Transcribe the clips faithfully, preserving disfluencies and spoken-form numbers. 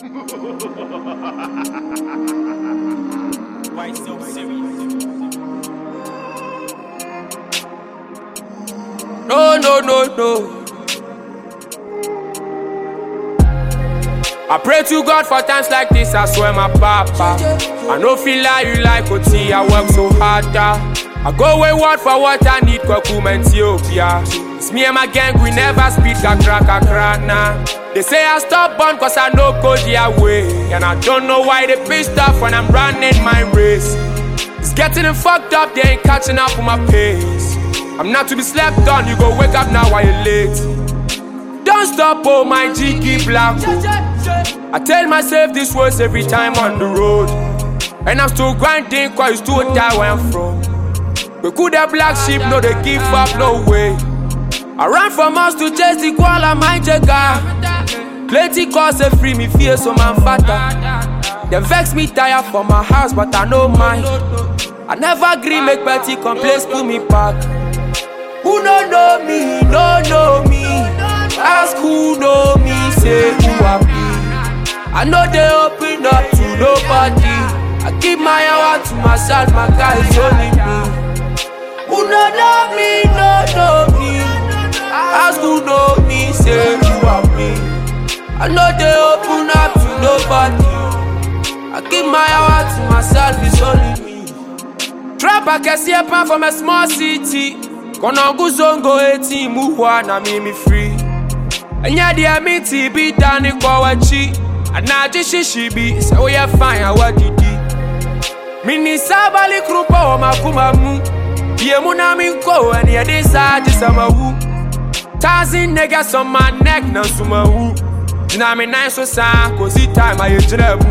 Why so serious? No, no, no, no. I pray to God for times like this, I swear my papa. I no feel like you like O T, I work so hard. I go wayward for what I need, Kwakum Ethiopia. It's me and my gang, we never speak a crack a crack nah. They say I stop on cause I no go their way. And I don't know why they pissed off when I'm running my race. It's getting fucked up, they ain't catching up with my pace. I'm not to be slept on, you go wake up now while you're late. Don't stop, oh my jiggy black hole. I tell myself this words every time on the road. And I'm still grinding cause it's too tired where I'm from. We could have black sheep, no they give up, no way. I ran from house to chase the koala, my jagger. Plenty cause they free me fear, so man fatter. They vex me tired for my house, but I know mine. I never agree, make petty complaints, pull me back. Who no know me, no know me. Ask who know me, say who I be. I know they open up to nobody. I keep my hour to myself, my guy is only me. Who no know me, no know me. Ask who know me, say who I be. I know they open up to nobody. I keep my hour to myself, it's only me. Trap I can see a pan from a small city. Kono guzongo eti muhwa na mimi free. Enya dia miti bi dani kwa wachi. Anaji shishibi se oya fine wa didi. Mini sabali krupa wa makumamu. Bie muna minko eni edi saji samawu. Tazi niggas on my neck na sumawu. Jina me nice so sa kozi time aye jirebu.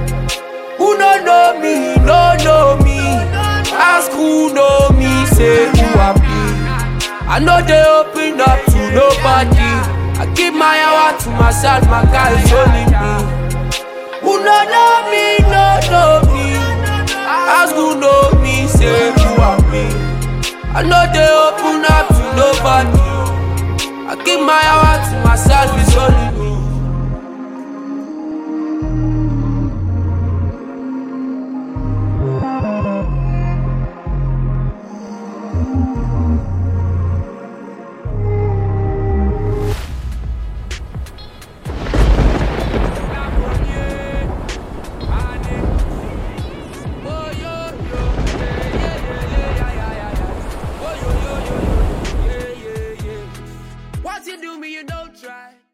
Who no know me, no know me. Ask who know me, say who I be. I know they open up to nobody. I keep my hour to myself, my guy is only me. Who no know me, no know me. Ask who know me, say who I be. I know they open up to nobody. I keep my hour to myself, it's only me. What you do me, you don't try.